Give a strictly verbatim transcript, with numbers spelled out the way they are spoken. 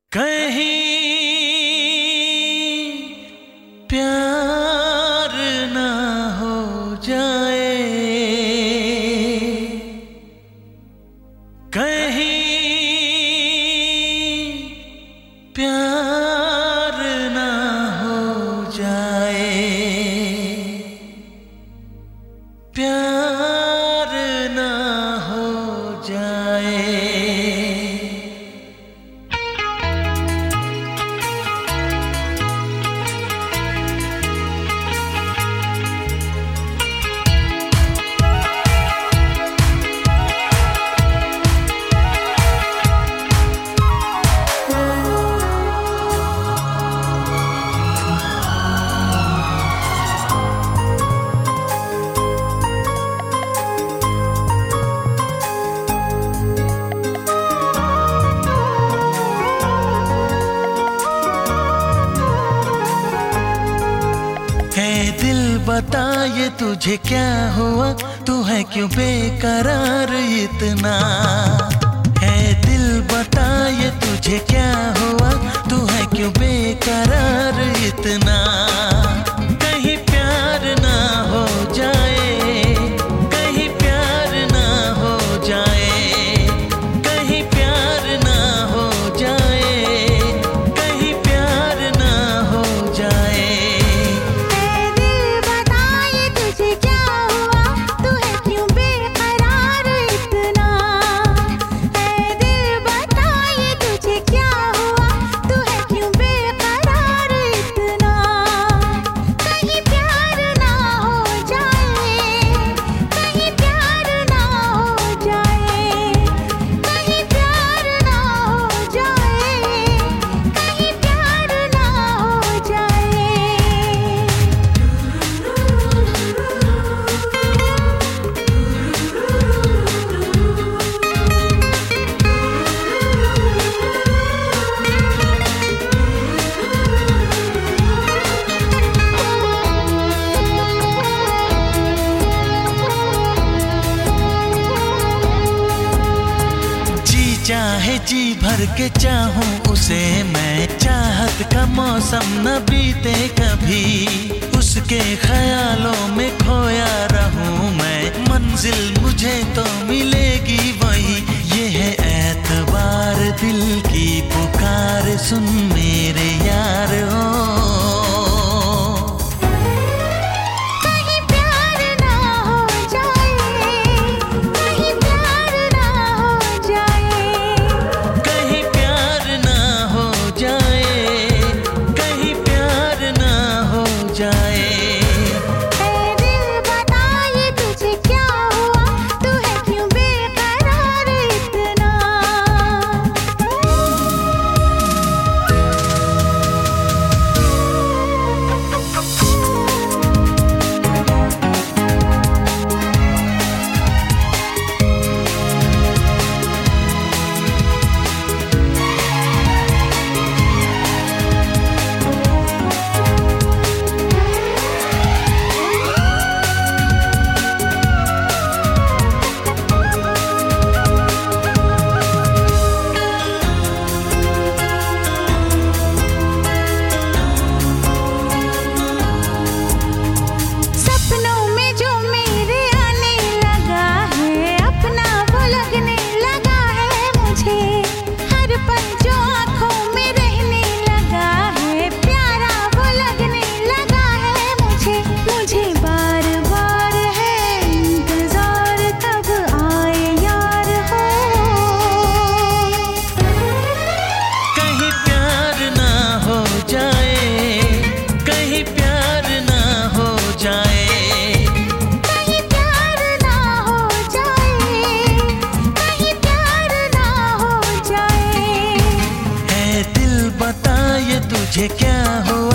कहीं प्यार ना हो जाए, कहीं प्यार ना हो जाए, प्यार ना हो जाए। बता ये तुझे क्या हुआ, तू है क्यों बेकरार इतना। है दिल बता ये तुझे क्या हुआ, तू है क्यों बेकरार इतना। कहीं प्यार ना हो जाए, कहीं प्यार ना हो जाए, कहीं प्यार ना हो जाए, कहीं प्यार ना हो जाए। चाहे जी भर के चाहूं उसे मैं, चाहत का मौसम न बीते कभी, उसके ख्यालों में खोया रहूं मैं। मंजिल मुझे तो मिलेगी वही, ये है एतबार दिल की पुकार, सुन मेरे यार हो। तुझे क्या हो